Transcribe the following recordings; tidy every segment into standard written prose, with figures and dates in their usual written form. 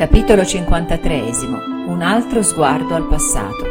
Capitolo 53. Un altro sguardo al passato.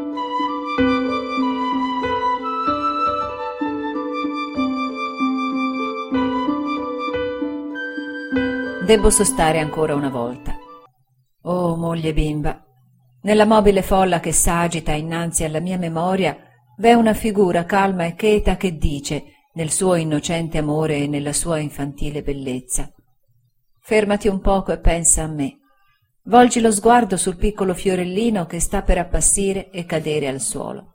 Debbo sostare ancora una volta. Oh, moglie bimba, nella mobile folla che s'agita innanzi alla mia memoria v'è una figura calma e cheta che dice, nel suo innocente amore e nella sua infantile bellezza: fermati un poco e pensa a me. Volgi lo sguardo sul piccolo fiorellino che sta per appassire e cadere al suolo.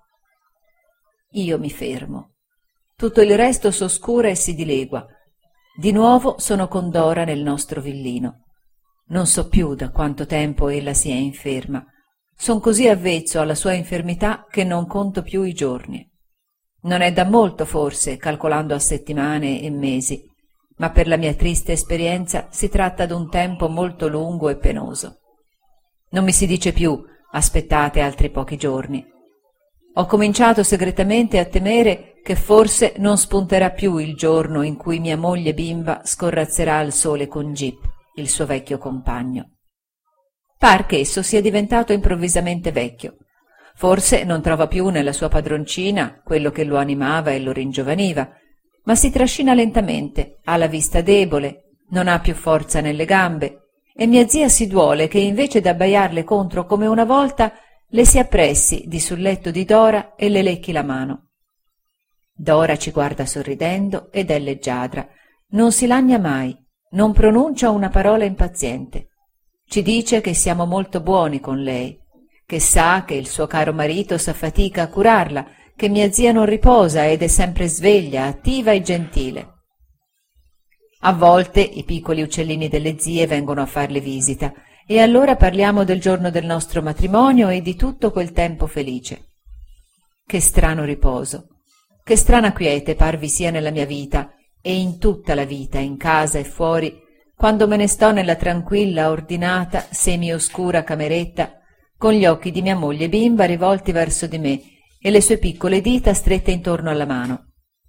Io mi fermo. Tutto il resto s'oscura e si dilegua. Di nuovo sono con Dora nel nostro villino. Non so più da quanto tempo ella sia inferma. Son così avvezzo alla sua infermità che non conto più i giorni. Non è da molto forse, calcolando a settimane e mesi, ma per la mia triste esperienza si tratta d'un tempo molto lungo e penoso. Non mi si dice più aspettate altri pochi giorni. Ho cominciato segretamente a temere che forse non spunterà più il giorno in cui mia moglie bimba scorrazzerà al sole con Gip, il suo vecchio compagno. Par che esso sia diventato improvvisamente vecchio. Forse non trova più nella sua padroncina quello che lo animava e lo ringiovaniva, ma si trascina lentamente, ha la vista debole, non ha più forza nelle gambe, e mia zia si duole che invece d'abbaiarle contro come una volta le si appressi di sul letto di Dora e le lecchi la mano. Dora ci guarda sorridendo ed è leggiadra, non si lagna mai, non pronuncia una parola impaziente. Ci dice che siamo molto buoni con lei, che sa che il suo caro marito s'affatica a curarla, che mia zia non riposa ed è sempre sveglia, attiva e gentile. A volte i piccoli uccellini delle zie vengono a farle visita e allora parliamo del giorno del nostro matrimonio e di tutto quel tempo felice. Che strano riposo, che strana quiete par vi sia nella mia vita e in tutta la vita, in casa e fuori, quando me ne sto nella tranquilla, ordinata, semi-oscura cameretta, con gli occhi di mia moglie bimba rivolti verso di me e le sue piccole dita strette intorno alla mano.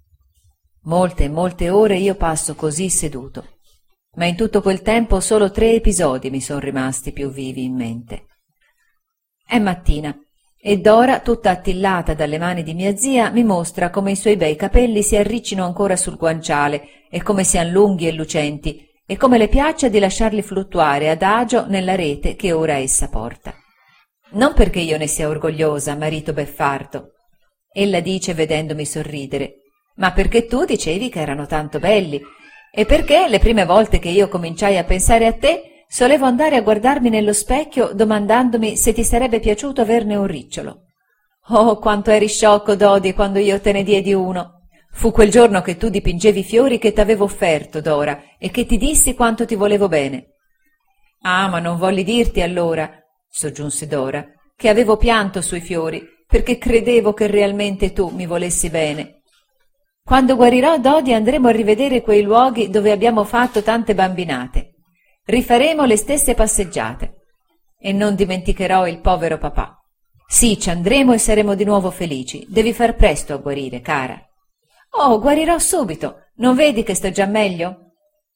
Molte e molte ore io passo così seduto, ma in tutto quel tempo solo 3 episodi mi son rimasti più vivi in mente. È mattina e Dora, tutta attillata dalle mani di mia zia, mi mostra come i suoi bei capelli si arriccino ancora sul guanciale e come sian lunghi e lucenti e come le piaccia di lasciarli fluttuare adagio nella rete che ora essa porta. Non perché io ne sia orgogliosa, marito beffardo, ella dice vedendomi sorridere, ma perché tu dicevi che erano tanto belli e perché le prime volte che io cominciai a pensare a te solevo andare a guardarmi nello specchio domandandomi se ti sarebbe piaciuto averne un ricciolo. Oh, quanto eri sciocco, Dodi, quando io te ne diedi uno. Fu quel giorno che tu dipingevi i fiori che t'avevo offerto, Dora, e che ti dissi quanto ti volevo bene. Ah, ma non volli dirti allora, soggiunse Dora, che avevo pianto sui fiori, perché credevo che realmente tu mi volessi bene. Quando guarirò, Dodi, andremo a rivedere quei luoghi dove abbiamo fatto tante bambinate. Rifaremo le stesse passeggiate. E non dimenticherò il povero papà. Sì, ci andremo e saremo di nuovo felici. Devi far presto a guarire, cara. Oh, guarirò subito. Non vedi che sto già meglio?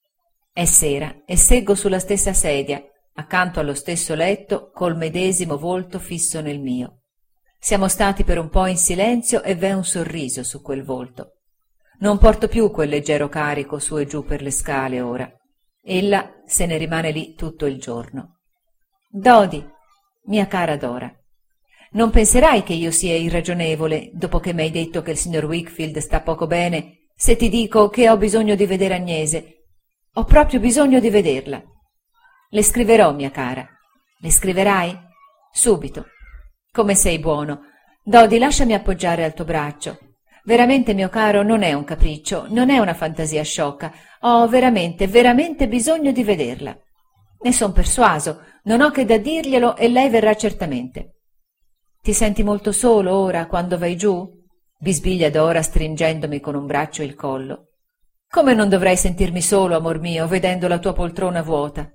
È sera e seggo sulla stessa sedia, accanto allo stesso letto, col medesimo volto fisso nel mio. Siamo stati per un po' in silenzio e v'è un sorriso su quel volto. Non porto più quel leggero carico su e giù per le scale ora. Ella se ne rimane lì tutto il giorno. Dodi, mia cara Dora, non penserai che io sia irragionevole, dopo che m'hai detto che il signor Wickfield sta poco bene, se ti dico che ho bisogno di vedere Agnese. Ho proprio bisogno di vederla. Le scriverò, mia cara. Le scriverai? Subito. Come sei buono. Dodi, lasciami appoggiare al tuo braccio. Veramente, mio caro, non è un capriccio, non è una fantasia sciocca. Ho veramente, veramente bisogno di vederla. Ne son persuaso, non ho che da dirglielo e lei verrà certamente. Ti senti molto solo ora, quando vai giù? Bisbiglia Dora stringendomi con un braccio il collo. Come non dovrei sentirmi solo, amor mio, vedendo la tua poltrona vuota?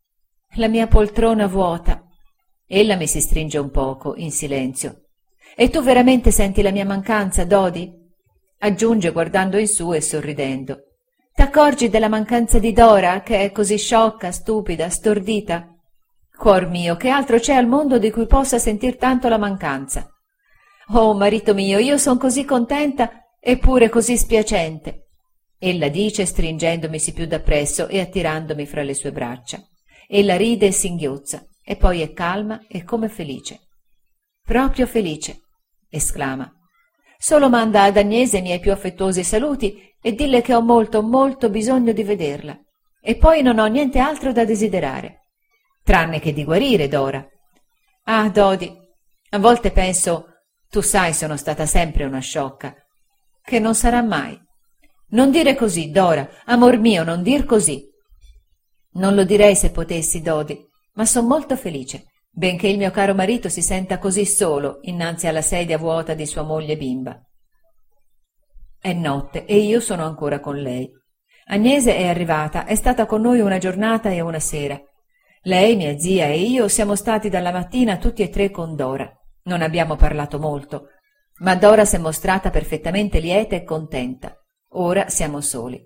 La mia poltrona vuota. Ella mi si stringe un poco, in silenzio. E tu veramente senti la mia mancanza, Dodi? Aggiunge guardando in su e sorridendo. T'accorgi della mancanza di Dora, che è così sciocca, stupida, stordita? Cuor mio, che altro c'è al mondo di cui possa sentir tanto la mancanza? Oh, marito mio, io son così contenta, eppure così spiacente. Ella dice, stringendomisi più dappresso e attirandomi fra le sue braccia. Ella ride e singhiozza, e poi è calma e come felice. Proprio felice, esclama. Solo manda ad Agnese i miei più affettuosi saluti e dille che ho molto, molto bisogno di vederla. E poi non ho niente altro da desiderare. Tranne che di guarire, Dora. Ah, Dodi, a volte penso, tu sai, sono stata sempre una sciocca, che non sarà mai. Non dire così, Dora, amor mio, non dir così. Non lo direi se potessi, Dodi, ma son molto felice, benché il mio caro marito si senta così solo innanzi alla sedia vuota di sua moglie bimba. È notte e io sono ancora con lei. Agnese è arrivata, è stata con noi una giornata e una sera. Lei, mia zia e io siamo stati dalla mattina tutti e tre con Dora. Non abbiamo parlato molto, ma Dora s'è mostrata perfettamente lieta e contenta. Ora siamo soli.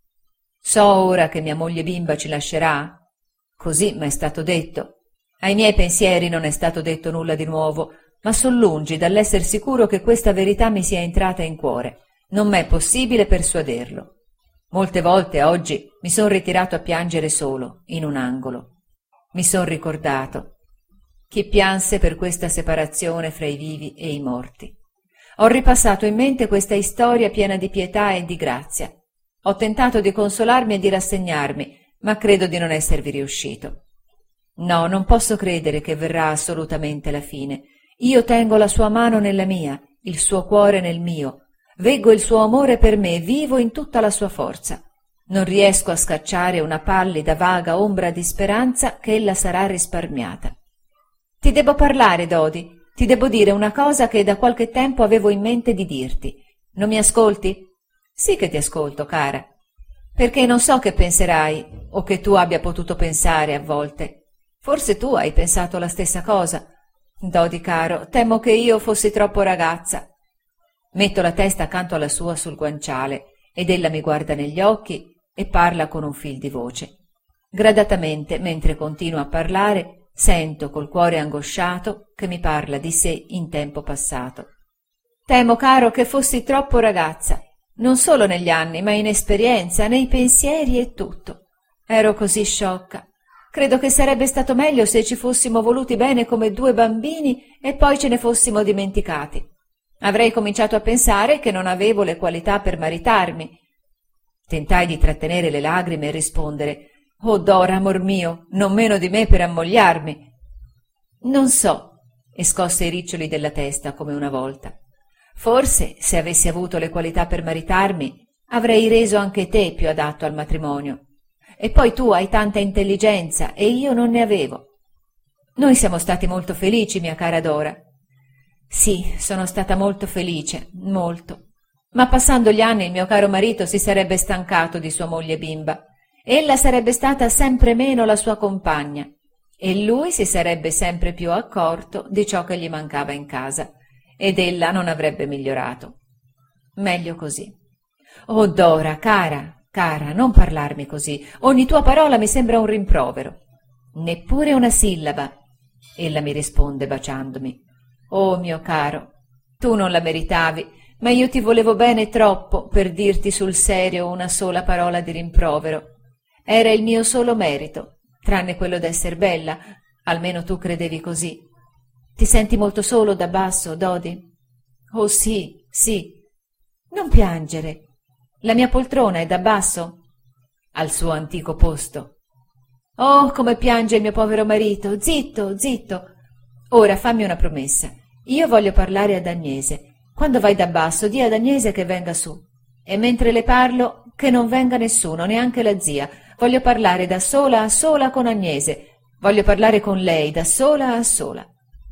So ora che mia moglie bimba ci lascerà? Così m'è stato detto. Ai miei pensieri non è stato detto nulla di nuovo, ma son lungi dall'esser sicuro che questa verità mi sia entrata in cuore. Non m'è possibile persuaderlo. Molte volte oggi mi son ritirato a piangere solo, in un angolo. Mi son ricordato. Chi pianse per questa separazione fra i vivi e i morti. Ho ripassato in mente questa storia piena di pietà e di grazia. Ho tentato di consolarmi e di rassegnarmi, ma credo di non esservi riuscito. No, non posso credere che verrà assolutamente la fine. Io tengo la sua mano nella mia, il suo cuore nel mio. Veggo il suo amore per me vivo in tutta la sua forza. Non riesco a scacciare una pallida, vaga ombra di speranza che ella sarà risparmiata. Ti debbo parlare, Dodi. Ti debbo dire una cosa che da qualche tempo avevo in mente di dirti. Non mi ascolti? Sì che ti ascolto, cara. Perché non so che penserai, o che tu abbia potuto pensare a volte. Forse tu hai pensato la stessa cosa. Dodi caro, temo che io fossi troppo ragazza. Metto la testa accanto alla sua sul guanciale ed ella mi guarda negli occhi e parla con un fil di voce. Gradatamente, mentre continua a parlare, sento col cuore angosciato che mi parla di sé in tempo passato. Temo, caro, che fossi troppo ragazza, non solo negli anni, ma in esperienza, nei pensieri e tutto. Ero così sciocca. Credo che sarebbe stato meglio se ci fossimo voluti bene come due bambini e poi ce ne fossimo dimenticati. Avrei cominciato a pensare che non avevo le qualità per maritarmi. Tentai di trattenere le lagrime e rispondere: «Oh, Dora, amor mio, non meno di me per ammogliarmi». «Non so», e scosse i riccioli della testa come una volta. «Forse, se avessi avuto le qualità per maritarmi, avrei reso anche te più adatto al matrimonio. E poi tu hai tanta intelligenza e io non ne avevo. Noi siamo stati molto felici, mia cara Dora». «Sì, sono stata molto felice, molto. Ma passando gli anni il mio caro marito si sarebbe stancato di sua moglie bimba. Ella sarebbe stata sempre meno la sua compagna e lui si sarebbe sempre più accorto di ciò che gli mancava in casa ed ella non avrebbe migliorato. Meglio così. Oh, Dora, cara, cara, non parlarmi così. Ogni tua parola mi sembra un rimprovero». «Neppure una sillaba», ella mi risponde baciandomi. «Oh, mio caro, tu non la meritavi, ma io ti volevo bene troppo per dirti sul serio una sola parola di rimprovero. Era il mio solo merito, tranne quello d'esser bella, almeno tu credevi così. Ti senti molto solo da basso, Dodi?» «Oh sì, sì». «Non piangere. La mia poltrona è da basso?» «Al suo antico posto». «Oh, come piange il mio povero marito! Zitto, zitto! Ora fammi una promessa. Io voglio parlare ad Agnese. Quando vai da basso, di ad Agnese che venga su. E mentre le parlo, che non venga nessuno, neanche la zia. Voglio parlare da sola a sola con Agnese. Voglio parlare con lei da sola a sola».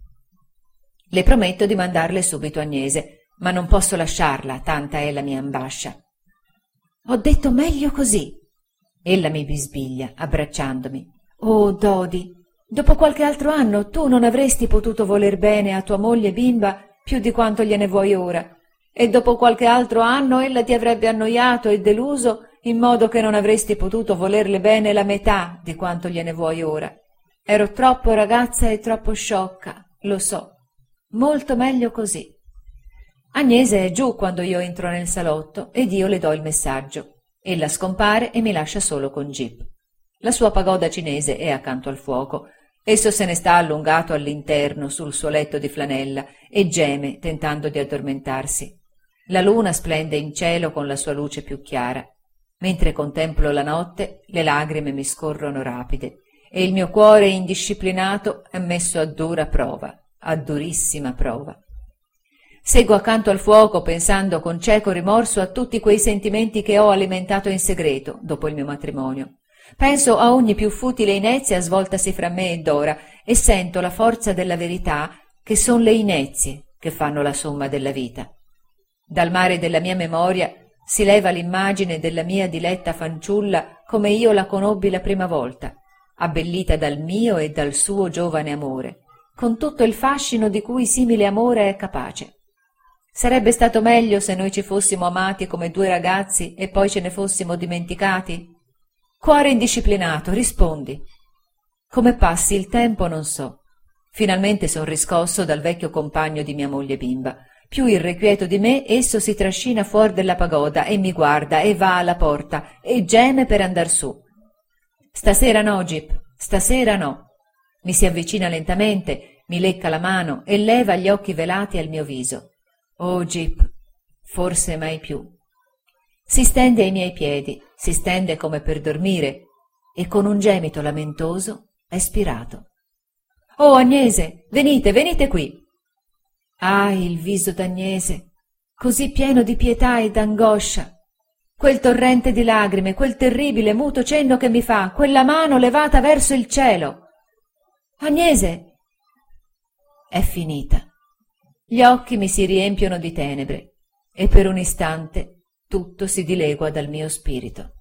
Le prometto di mandarle subito Agnese, ma non posso lasciarla, tanta è la mia ambascia. «Ho detto meglio così». Ella mi bisbiglia, abbracciandomi. «Oh, Dodi, dopo qualche altro anno tu non avresti potuto voler bene a tua moglie bimba più di quanto gliene vuoi ora, e dopo qualche altro anno ella ti avrebbe annoiato e deluso in modo che non avresti potuto volerle bene la metà di quanto gliene vuoi ora. Ero troppo ragazza e troppo sciocca, lo so. Molto meglio così. Agnese è giù quando io entro nel salotto ed io le do il messaggio. Ella scompare e mi lascia solo con Jip. La sua pagoda cinese è accanto al fuoco. Esso se ne sta allungato all'interno sul suo letto di flanella e geme tentando di addormentarsi. La luna splende in cielo con la sua luce più chiara. Mentre contemplo la notte, le lagrime mi scorrono rapide e il mio cuore indisciplinato è messo a dura prova, a durissima prova. Seguo accanto al fuoco pensando con cieco rimorso a tutti quei sentimenti che ho alimentato in segreto dopo il mio matrimonio. Penso a ogni più futile inezia svoltasi fra me e Dora e sento la forza della verità che son le inezie che fanno la somma della vita. Dal mare della mia memoria si leva l'immagine della mia diletta fanciulla come io la conobbi la prima volta, abbellita dal mio e dal suo giovane amore, con tutto il fascino di cui simile amore è capace. Sarebbe stato meglio se noi ci fossimo amati come due ragazzi e poi ce ne fossimo dimenticati? Cuore indisciplinato, rispondi. Come passi il tempo non so. Finalmente son riscosso dal vecchio compagno di mia moglie bimba. Più irrequieto di me, esso si trascina fuor della pagoda e mi guarda e va alla porta e geme per andar su. Stasera no, Jip, stasera no. Mi si avvicina lentamente, mi lecca la mano e leva gli occhi velati al mio viso. Oh, Jip, forse mai più. Si stende ai miei piedi, si stende come per dormire e con un gemito lamentoso è spirato. Oh, Agnese, venite, venite qui. Ah, il viso d'Agnese, così pieno di pietà e d'angoscia. Quel torrente di lagrime, quel terribile muto cenno che mi fa, quella mano levata verso il cielo. Agnese! È finita. Gli occhi mi si riempiono di tenebre e per un istante tutto si dilegua dal mio spirito.